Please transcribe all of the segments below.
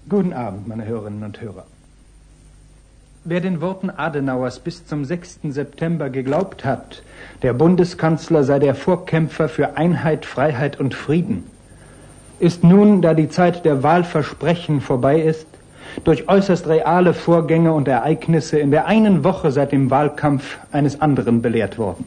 Guten Abend, meine Hörerinnen und Hörer. Wer den Worten Adenauers bis zum 6. September geglaubt hat, der Bundeskanzler sei der Vorkämpfer für Einheit, Freiheit und Frieden, ist nun, da die Zeit der Wahlversprechen vorbei ist, durch äußerst reale Vorgänge und Ereignisse in der einen Woche seit dem Wahlkampf eines anderen belehrt worden.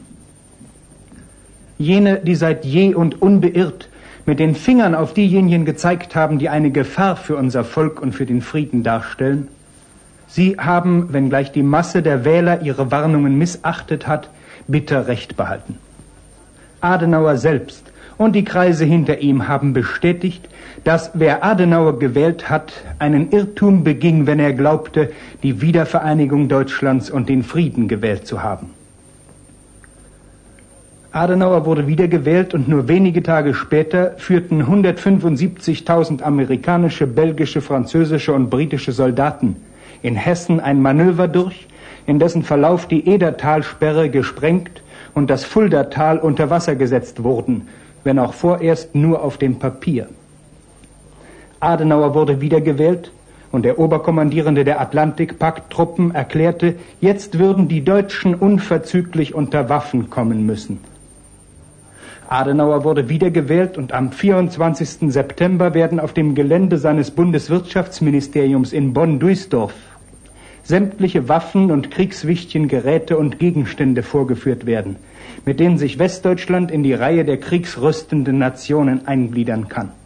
Jene, die seit je und unbeirrt mit den Fingern auf diejenigen gezeigt haben, die eine Gefahr für unser Volk und für den Frieden darstellen, sie haben, wenngleich die Masse der Wähler ihre Warnungen missachtet hat, bitter Recht behalten. Adenauer selbst und die Kreise hinter ihm haben bestätigt, dass wer Adenauer gewählt hat, einen Irrtum beging, wenn er glaubte, die Wiedervereinigung Deutschlands und den Frieden gewählt zu haben. Adenauer wurde wiedergewählt und nur wenige Tage später führten 175.000 amerikanische, belgische, französische und britische Soldaten in Hessen ein Manöver durch, in dessen Verlauf die Edertalsperre gesprengt und das Fuldatal unter Wasser gesetzt wurden, wenn auch vorerst nur auf dem Papier. Adenauer wurde wiedergewählt und der Oberkommandierende der Atlantikpakttruppen erklärte, jetzt würden die Deutschen unverzüglich unter Waffen kommen müssen. Adenauer wurde wiedergewählt und am 24. September werden auf dem Gelände seines Bundeswirtschaftsministeriums in Bonn-Duisdorf sämtliche Waffen und kriegswichtigen Geräte und Gegenstände vorgeführt werden, mit denen sich Westdeutschland in die Reihe der kriegsrüstenden Nationen eingliedern kann.